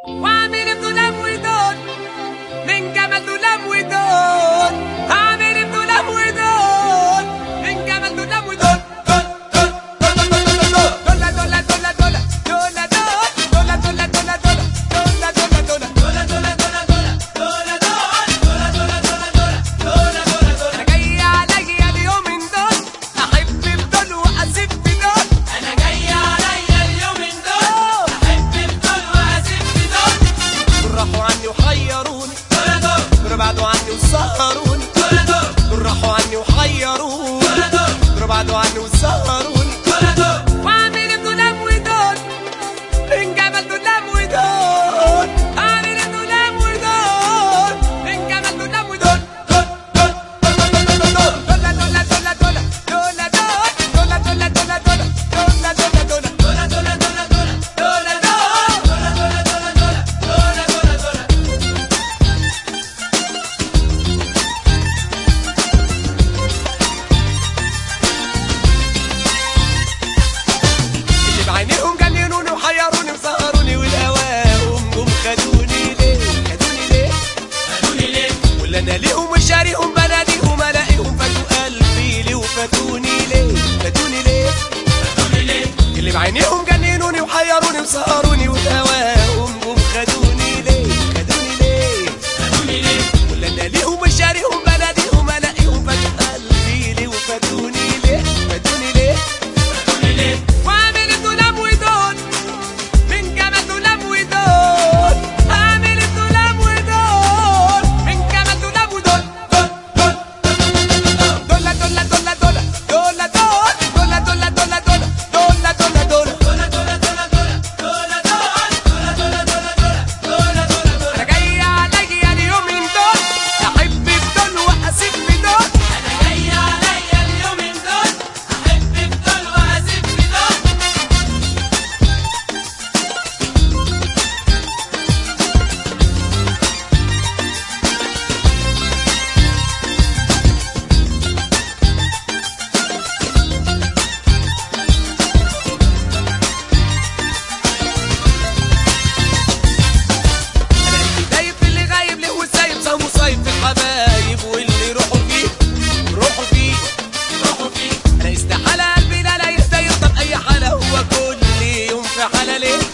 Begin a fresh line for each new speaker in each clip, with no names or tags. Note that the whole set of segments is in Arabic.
وعامل بدولاب ودود من جمال دولاب ودود، عامل بدولاب ودود من جمال دولاب ودود. بعدوا عني وسهروني، دول راحوا عني وحيروني، دول بعدوا عني وسهروني. وعامل بدولاب ودود من جمال دولاب ودود، عامل بدولاب ودود من جمال دولاب ودود. عينيهم جننوني وحيروني وسهروني، والهواهم جم خدوني ليه؟ خدوني ليه؟ خدوني ليه؟ واللي انا ليهم وشاريهم بناديهم الاقيهم فاتوا قلبي ليه وفاتوني ليه؟ فاتوني ليه؟ فاتوني ليه؟ اللي بعينيهم جننوني وحيروني وسهروني، والهواهم جم خدوني ليه؟ خدوني ليه؟ خدوني ليه؟ واللي انا ليهم وشاريهم بناديهم الاقيهم فاتوا قلبي ليه وفاتوني ليه؟ فاتوني ليه؟ فاتوني ليه؟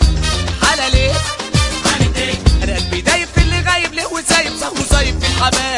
حبايب